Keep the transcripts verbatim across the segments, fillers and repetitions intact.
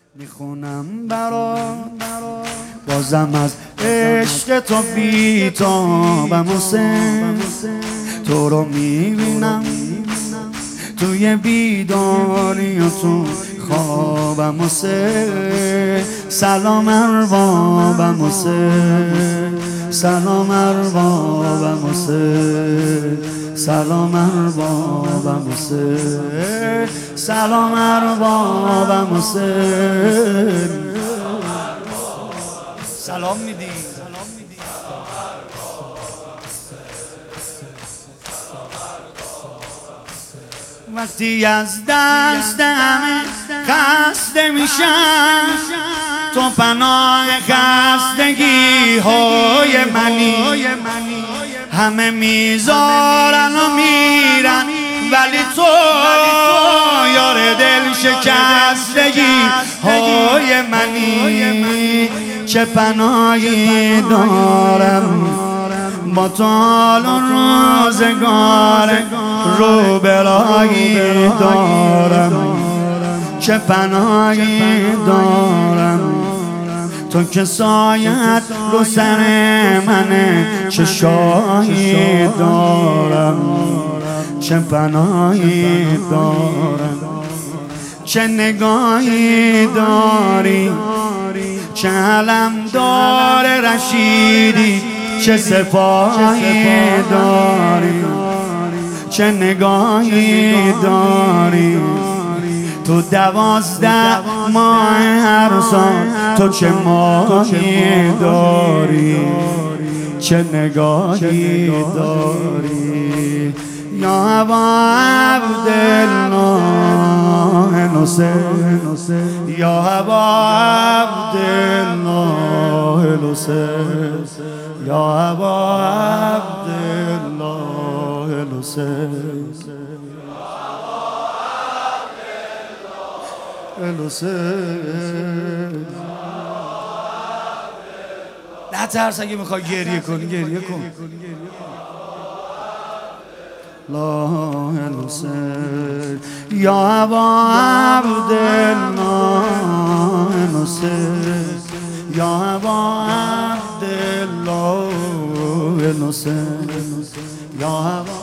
میخونم برا بازم از عشق تو بیتابم حسین، تو رو میبینم توی بیداری و تو خوابم حسین. سلام اربابم حسین، سلام اربابم حسین، سلام اربابم حسین، سلام اربابم حسین. سلام میدی وقتی از دست همه خسته میشم، تو پناه خستگی های منی. همه میذارن و میرن ولی تو یار دل شکستگی های منی. چه پناهی دارم با تو حال و روزگار، رو برایی دارم. چه پناهی دارم تو که سایت رو سر منه، چه شاهی دارم. چه پناهی دارم، چه نگاهی داری، چه علم دار رشیدی، چه سپاهی داری، چه نگاهی داری. تو دوازده ماه هر سال تو چه ماهی داری، چه نگاهی داری. یا ابا عبدالله حسین، یا ابا عبدالله حسین، یا ابا عبدالله حسین، حسین. نه ترس، اگه میخوای گریه کن گریه کن. لا حسین، یا ابا عبدالله حسین، یا ابا عبدالله حسین، یا ابا.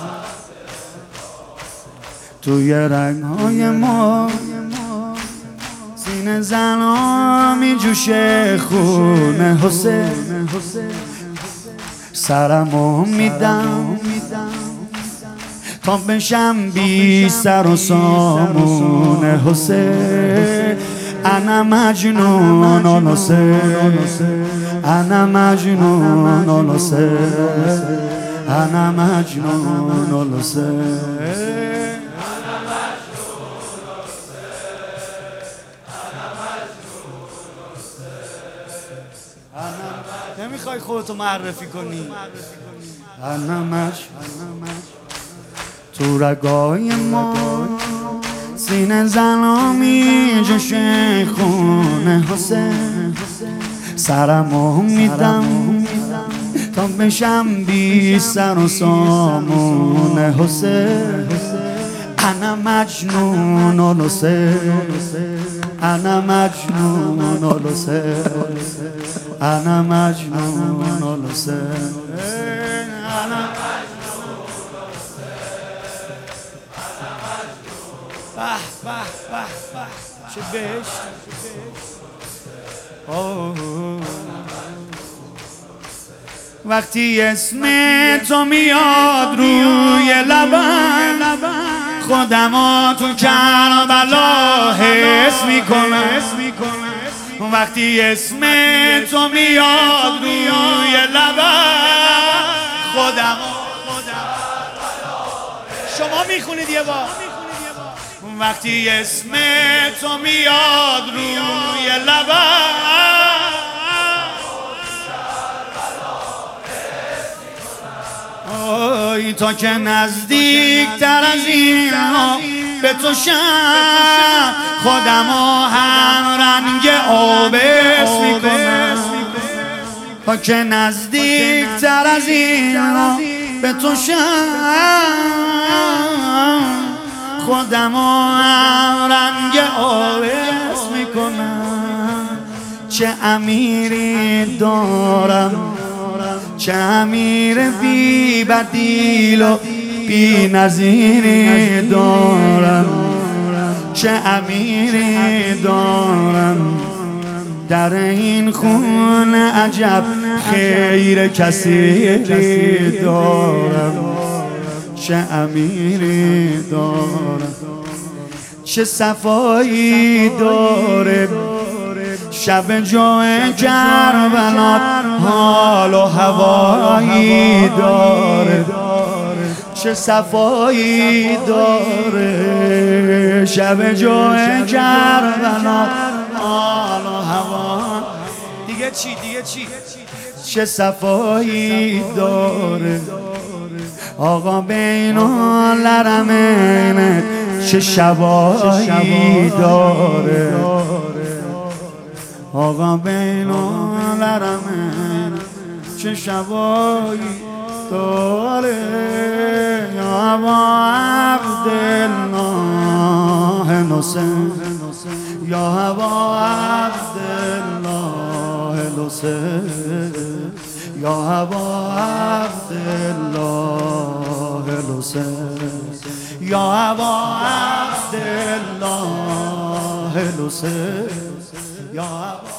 توی رنگ‌های ما سینه زنا می جوشه خونه حسین. سرمو میدم تا بشم بی سر و سامون حسین. انا مجنون حسین، انا مجنون حسین، انا مجنون حسین. نمیخوای خودتو معرفی کنی؟ انا مجنون. تو رگای ما سینه زنا می جوشه خونه حسین. سرمو میدم تا بشم بی سر و سامون حسین. انا مجنون حسین، انا مجنون حسین، انا مجنون حسین، انا به به به به چه بهشت. وقتی اسم تو میاد روی لبم، خودمو تو کربلا حس میکنم. وقتی اسم تو میاد روی لبم، خودمو. شما میخونید یه بار. وقتی اسم تو میاد روی لبم، اوی تا که نزدیک تر از این ها به تو شم، خودمو هم رنگ آبس میکنم. تا که نزدیک تر از این ها به تو شم، خودمو هم رنگ آبس میکنم. کنم. چه امیری دارم، چه امیر بی بدیل و بی نظیری دارم. چه امیری دارم در این خونه، عجب خیر کثیری دارم. چه امیری دارم، چه صفایی داره شب جای کربلا، حال و هوایی داره. چه صفایی داره شب جای کربلا، حال و هوا. دیگه چی دیگه چی؟ چه صفایی داره آقا بین الحرمین، چه شبایی داره آقا بین الحرمین، چه شبایی داره. یا ابا عبدالله حسین، یا ابا عبدالله حسین، یا ابا عبدالله حسین، یا ابا عبدالله حسین، یا ابا